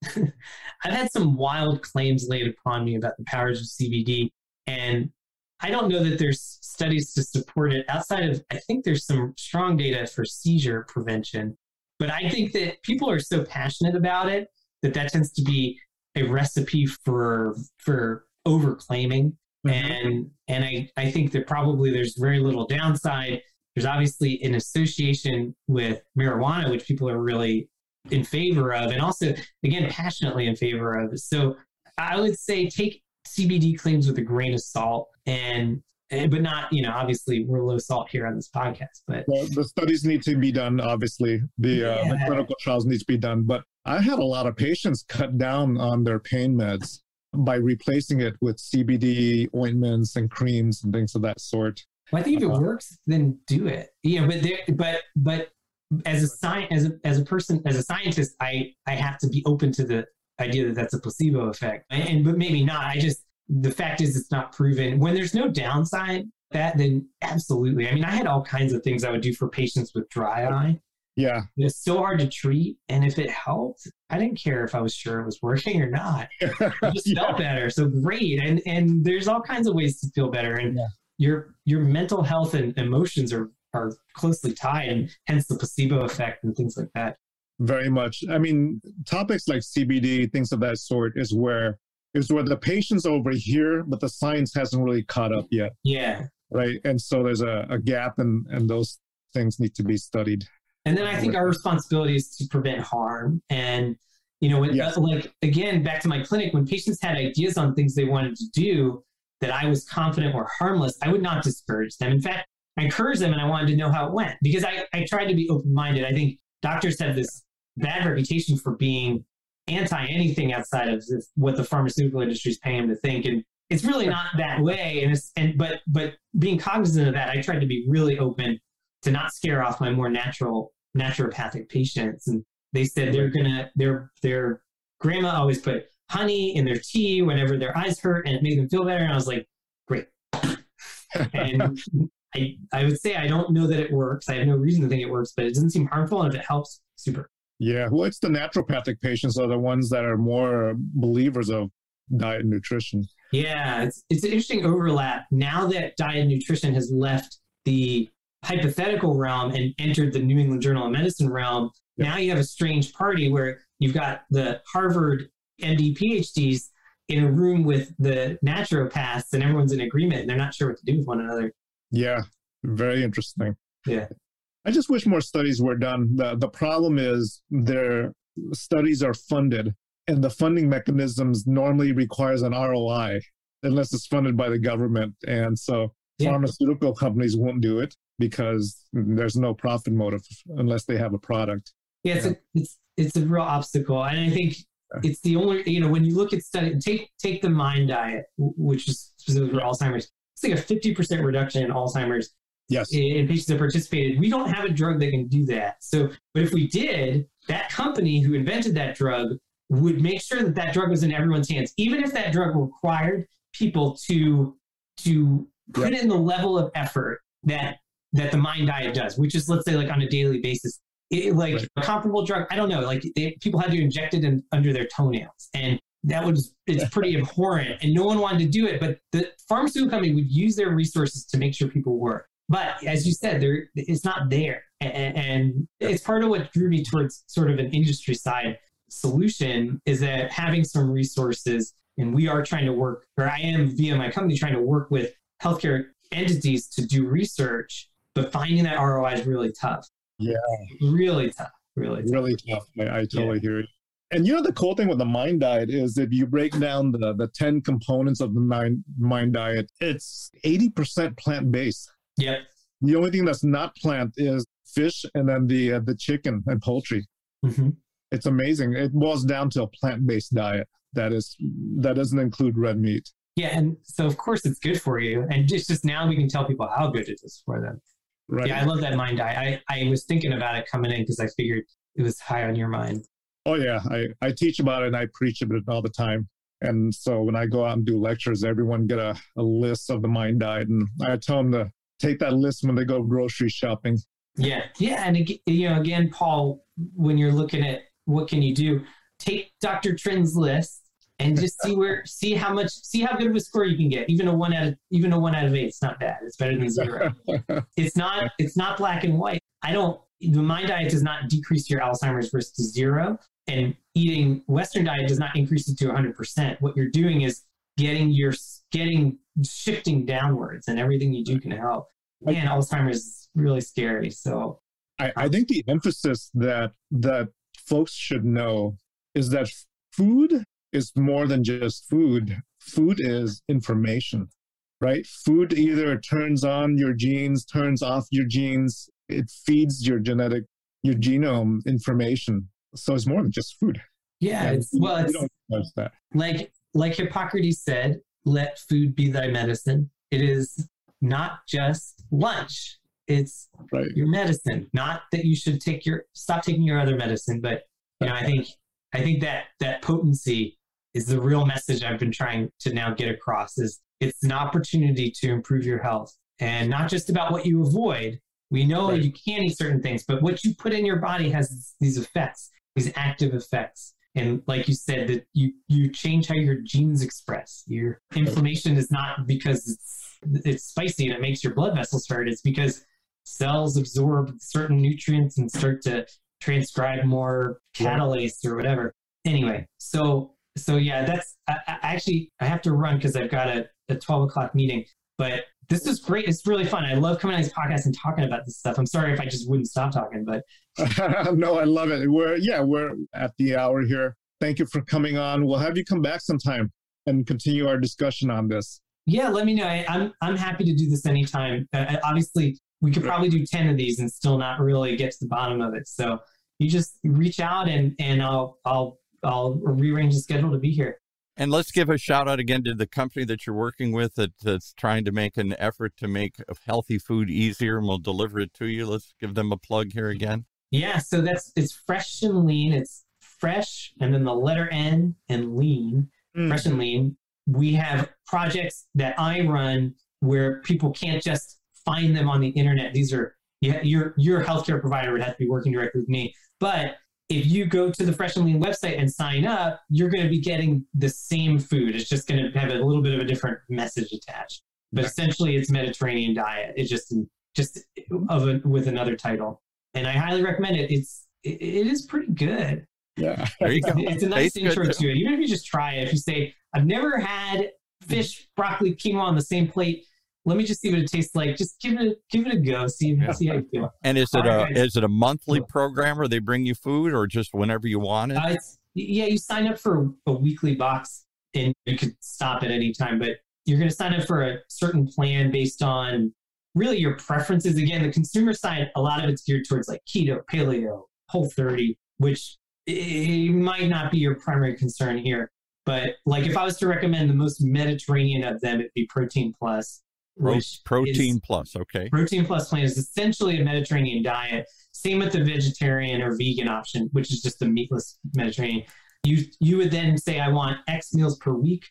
I've had some wild claims laid upon me about the powers of C B D, and I don't know that there's studies to support it outside of, I think there's some strong data for seizure prevention, but I think that people are so passionate about it that that tends to be a recipe for for overclaiming. Mm-hmm. And and I, I think that probably there's very little downside. There's obviously an association with marijuana, which people are really in favor of, and also, again, passionately in favor of. So I would say take C B D claims with a grain of salt, and, and but not, you know, obviously we're low salt here on this podcast. But well, the studies need to be done, obviously. The, yeah. uh, the clinical trials need to be done. But I had a lot of patients cut down on their pain meds by replacing it with C B D ointments and creams and things of that sort. Well, I think if it uh, works, then do it. Yeah, but there, but but as a sci- as a as a person, as a scientist, I I have to be open to the idea that that's a placebo effect, and, and but maybe not. I just the fact is it's not proven. When there's no downside, that then absolutely. I mean, I had all kinds of things I would do for patients with dry eye. Yeah. It's so hard to treat. And if it helped, I didn't care if I was sure it was working or not. I just yeah. felt better. So great. And and there's all kinds of ways to feel better. And yeah. your your mental health and emotions are, are closely tied, and hence the placebo effect and things like that. Very much. I mean, topics like C B D, things of that sort is where is where the patient's over here, but the science hasn't really caught up yet. Yeah. Right. And so there's a, a gap, and, and those things need to be studied. And then I think our responsibility is to prevent harm. And, you know, when, yes. like, again, back to my clinic, when patients had ideas on things they wanted to do that I was confident were harmless, I would not discourage them. In fact, I encouraged them, and I wanted to know how it went, because I, I tried to be open-minded. I think doctors have this bad reputation for being anti anything outside of this, what the pharmaceutical industry is paying them to think. And it's really not that way. And it's, and, but, but being cognizant of that, I tried to be really open to not scare off my more natural naturopathic patients. And they said they're gonna, their their grandma always put honey in their tea whenever their eyes hurt, and it made them feel better. And I was like, great. And I, I would say I don't know that it works. I have no reason to think it works, but it doesn't seem harmful. And if it helps, super. Yeah, well, it's the naturopathic patients are the ones that are more believers of diet and nutrition. Yeah, it's, it's an interesting overlap. Now that diet and nutrition has left the hypothetical realm and entered the New England Journal of Medicine realm, yeah. Now you have a strange party where you've got the Harvard M D PhDs in a room with the naturopaths, and everyone's in agreement, and they're not sure what to do with one another. Yeah, very interesting. Yeah. I just wish more studies were done. The, the problem is their studies are funded, and the funding mechanisms normally requires an R O I unless it's funded by the government. And so yeah. pharmaceutical companies won't do it because there's no profit motive unless they have a product. Yeah, it's, yeah. A, it's, it's a real obstacle. And I think yeah. it's the only, you know, when you look at study, take, take the MIND diet, which is specifically for Alzheimer's, it's like a fifty percent reduction in Alzheimer's. Yes. In patients that participated. We don't have a drug that can do that. So, but if we did, that company who invented that drug would make sure that that drug was in everyone's hands, even if that drug required people to to put yep. in the level of effort that that the MIND diet does, which is, let's say, like on a daily basis. It, like right. a comparable drug, I don't know, like they, people had to inject it in, under their toenails, and that was, it's pretty abhorrent, and no one wanted to do it, but the pharmaceutical company would use their resources to make sure people were. But as you said, there it's not there. And, and it's part of what drew me towards sort of an industry side solution, is that having some resources, and we are trying to work, or I am via my company trying to work with healthcare entities to do research, but finding that R O I is really tough. Yeah. Really tough. Really tough. Really tough. I, I totally yeah. hear it. And you know, the cool thing with the MIND diet is if you break down the, the ten components of the MIND, MIND diet, it's eighty percent plant-based. Yep. The only thing that's not plant is fish, and then the uh, the chicken and poultry. Mm-hmm. It's amazing. It boils down to a plant-based diet that is that doesn't include red meat. Yeah, and so of course it's good for you, and just just now we can tell people how good it is for them. Right. Yeah, I love that MIND diet. I, I was thinking about it coming in because I figured it was high on your mind. Oh yeah, I, I teach about it and I preach about it all the time. And so when I go out and do lectures, everyone get a, a list of the MIND diet, and I tell them to take that list when they go grocery shopping. Yeah, yeah, and you know, again, Paul, when you're looking at what can you do, take Doctor Trin's list and just see where, see how much, see how good of a score you can get. Even a one out of, even a one out of eight, it's not bad. It's better than zero. It's not, it's not black and white. I don't. The MIND diet does not decrease your Alzheimer's risk to zero, and eating Western diet does not increase it to one hundred percent. What you're doing is getting your getting shifting downwards, and everything you do can help. Man, Alzheimer's is really scary. So I, I think the emphasis that that folks should know is that food is more than just food. Food is information, right? Food either turns on your genes, turns off your genes. It feeds your genetic, your genome information. So it's more than just food. Yeah, it's, well, it's don't touch that. like like Hippocrates said, "Let food be thy medicine." It is not just lunch; it's right. your medicine. Not that you should take your stop taking your other medicine, but you know, I think I think that that potency is the real message I've been trying to now get across. Is it's an opportunity to improve your health, and not just about what you avoid. We know right. you can eat certain things, but what you put in your body has these effects, these active effects. And like you said, that you, you change how your genes express. Your inflammation is not because it's, it's spicy and it makes your blood vessels hurt. It's because cells absorb certain nutrients and start to transcribe more catalase or whatever. Anyway, so so yeah, that's I, I actually I have to run because I've got a, a twelve o'clock meeting. But this is great. It's really fun. I love coming on these podcasts and talking about this stuff. I'm sorry if I just wouldn't stop talking, but no, I love it. We're yeah, we're at the hour here. Thank you for coming on. We'll have you come back sometime and continue our discussion on this. Yeah, let me know. I, I'm I'm happy to do this anytime. Uh, obviously, we could probably do ten of these and still not really get to the bottom of it. So you just reach out and and I'll I'll I'll rearrange the schedule to be here. And let's give a shout out again to the company that you're working with that, that's trying to make an effort to make healthy food easier, and we'll deliver it to you. Let's give them a plug here again. Yeah, so that's it's Fresh and Lean. It's fresh and then the letter N and lean, mm. fresh and lean. We have projects that I run where people can't just find them on the internet. These are, yeah, your, your healthcare provider would have to be working directly with me. But if you go to the Fresh and Lean website and sign up, you're going to be getting the same food. It's just going to have a little bit of a different message attached. But essentially, it's Mediterranean diet. It's just just of a, with another title, and I highly recommend it. It's it, it is pretty good. Yeah, there you go. It's a nice intro to it. Even if you just try it, if you say, "I've never had fish, broccoli, quinoa on the same plate. Let me just see what it tastes like." Just give it a, give it a go. See yeah. see how you feel. And is it All a right. is it a monthly program where they bring you food, or just whenever you want it? Uh, it's, yeah, you sign up for a weekly box, and you could stop at any time, but you're going to sign up for a certain plan based on really your preferences. Again, the consumer side, a lot of it's geared towards like keto, paleo, whole thirty, which it might not be your primary concern here. But like if I was to recommend the most Mediterranean of them, it'd be Protein Plus. Which Protein Plus, okay. Protein Plus plan is essentially a Mediterranean diet. Same with the vegetarian or vegan option, which is just a meatless Mediterranean. You you would then say, I want X meals per week.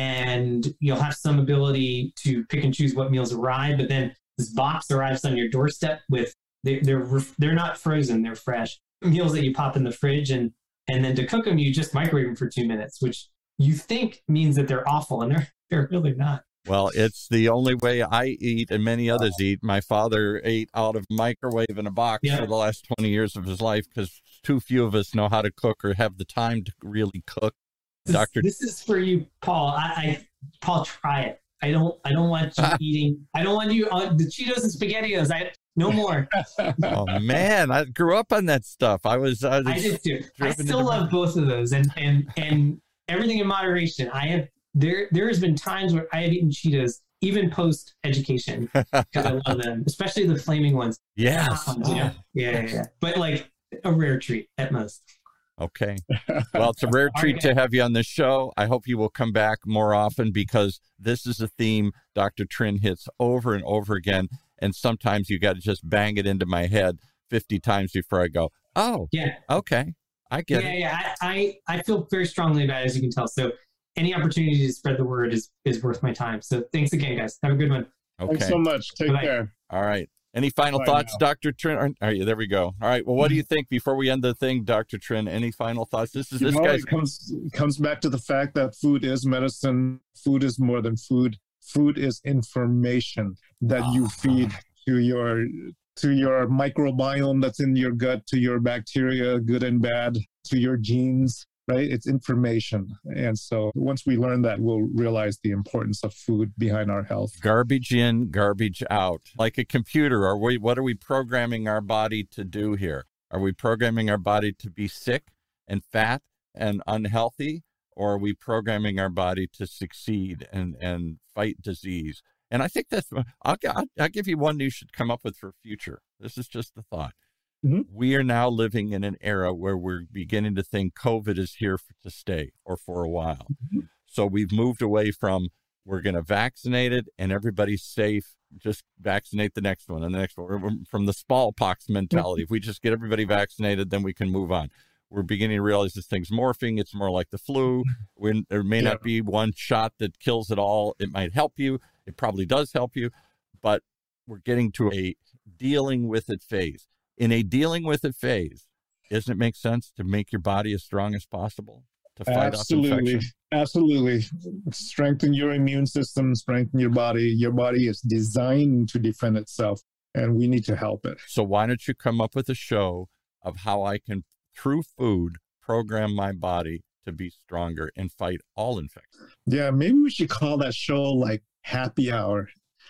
And you'll have some ability to pick and choose what meals arrive, but then this box arrives on your doorstep with they, they're they're not frozen, they're fresh meals that you pop in the fridge, and and then to cook them you just microwave them for two minutes, which you think means that they're awful, and they're they're really not. Well, it's the only way I eat, and many others eat. My father ate out of a microwave in a box yeah. for the last twenty years of his life because too few of us know how to cook or have the time to really cook. This, Doctor This is for you, Paul. I, I Paul, try it. I don't. I don't want you eating. I don't want you on the Cheetos and SpaghettiOs. I no more. Oh man, I grew up on that stuff. I was. I, was I did too. I still love both of those, and and and everything in moderation. I have there. There has been times where I have eaten Cheetos even post education because I love them, especially the flaming ones. Yes. Ones, you know? yeah, yeah, yeah. But like a rare treat at most. Okay. Well, it's a rare treat okay. to have you on the show. I hope you will come back more often because this is a theme Doctor Trin hits over and over again. And sometimes you got to just bang it into my head fifty times before I go, oh, yeah, okay. I get yeah, it. Yeah, yeah. I, I feel very strongly about it, as you can tell. So any opportunity to spread the word is, is worth my time. So thanks again, guys. Have a good one. Okay. Thanks so much. Take Bye-bye. care. All right. Any final Bye thoughts, now. Doctor Trin? All right, there we go. All right. Well, what do you think before we end the thing, Doctor Trin? Any final thoughts? This is you this know, guy's it comes comes back to the fact that food is medicine. Food is more than food. Food is information that you feed to your to your microbiome that's in your gut, to your bacteria, good and bad, to your genes. Right? It's information. And so once we learn that, we'll realize the importance of food behind our health. Garbage in, garbage out. Like a computer, are we, what are we programming our body to do here? Are we programming our body to be sick and fat and unhealthy? Or are we programming our body to succeed and, and fight disease? And I think that's, I'll, I'll, I'll give you one you should come up with for future. This is just the thought. Mm-hmm. We are now living in an era where we're beginning to think COVID is here for, to stay or for a while. Mm-hmm. So we've moved away from we're going to vaccinate it and everybody's safe. Just vaccinate the next one and the next one. From the smallpox mentality. Mm-hmm. If we just get everybody vaccinated, then we can move on. We're beginning to realize this thing's morphing. It's more like the flu. When there may yeah. not be one shot that kills it all. It might help you. It probably does help you. But we're getting to a dealing with it phase. In a dealing with it phase, doesn't it make sense to make your body as strong as possible to fight Absolutely. off infection? Absolutely. Strengthen your immune system, strengthen your body. Your body is designed to defend itself, and we need to help it. So why don't you come up with a show of how I can, through food, program my body to be stronger and fight all infections? Yeah, maybe we should call that show like Happy Hour.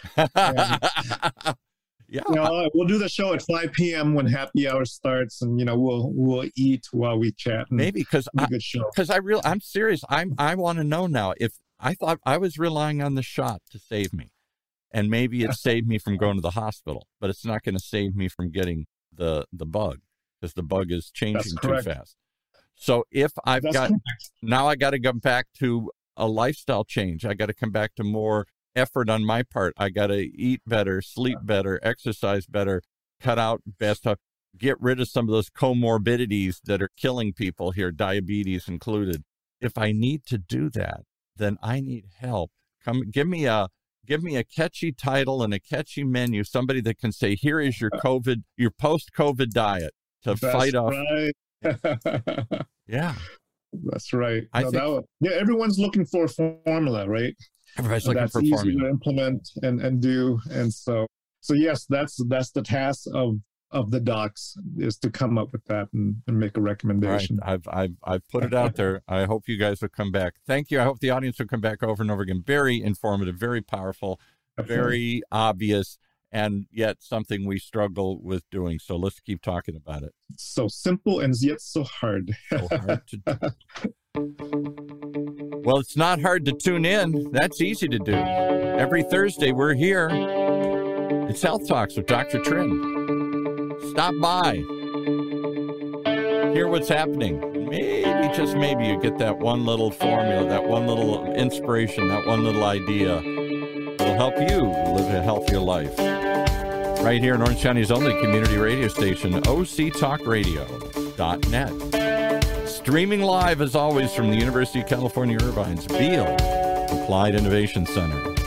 And, yeah, you know, we'll do the show at five p.m. when happy hour starts, and you know we'll we'll eat while we chat. Maybe because a good show. Because I real I'm serious. I'm I want to know now if I thought I was relying on the shot to save me, and maybe it saved me from going to the hospital, but it's not going to save me from getting the the bug because the bug is changing too fast. So if I've That's got correct. Now, I got to come back to a lifestyle change. I got to come back to more effort on my part. I got to eat better, sleep better, exercise better, cut out bad stuff. get rid of some of those comorbidities that are killing people here, diabetes included. If I need to do that, then I need help. Come, give me a give me a catchy title and a catchy menu. Somebody that can say, "Here is your COVID, your post-COVID diet to That's fight off." Right. Yeah, that's right. I no, think, that was, yeah, everyone's looking for a formula, right? Everybody's looking that's for easy formula to implement and and do, and so so yes, that's that's the task of of the docs, is to come up with that and, and make a recommendation. Right. I've I've I've put it out there. I hope you guys will come back. Thank you. I hope the audience will come back over and over again. Very informative, very powerful, very obvious, and yet something we struggle with doing. So let's keep talking about it. So simple and yet so hard. So hard to do. Well, it's not hard to tune in. That's easy to do. Every Thursday we're here. It's Health Talks with Doctor Trin. Stop by. Hear what's happening. Maybe, just maybe, you get that one little formula, that one little inspiration, that one little idea. It'll help you live a healthier life. Right here in Orange County's only community radio station, O C talk radio dot net. Streaming live, as always, from the University of California, Irvine's Beale Applied Innovation Center.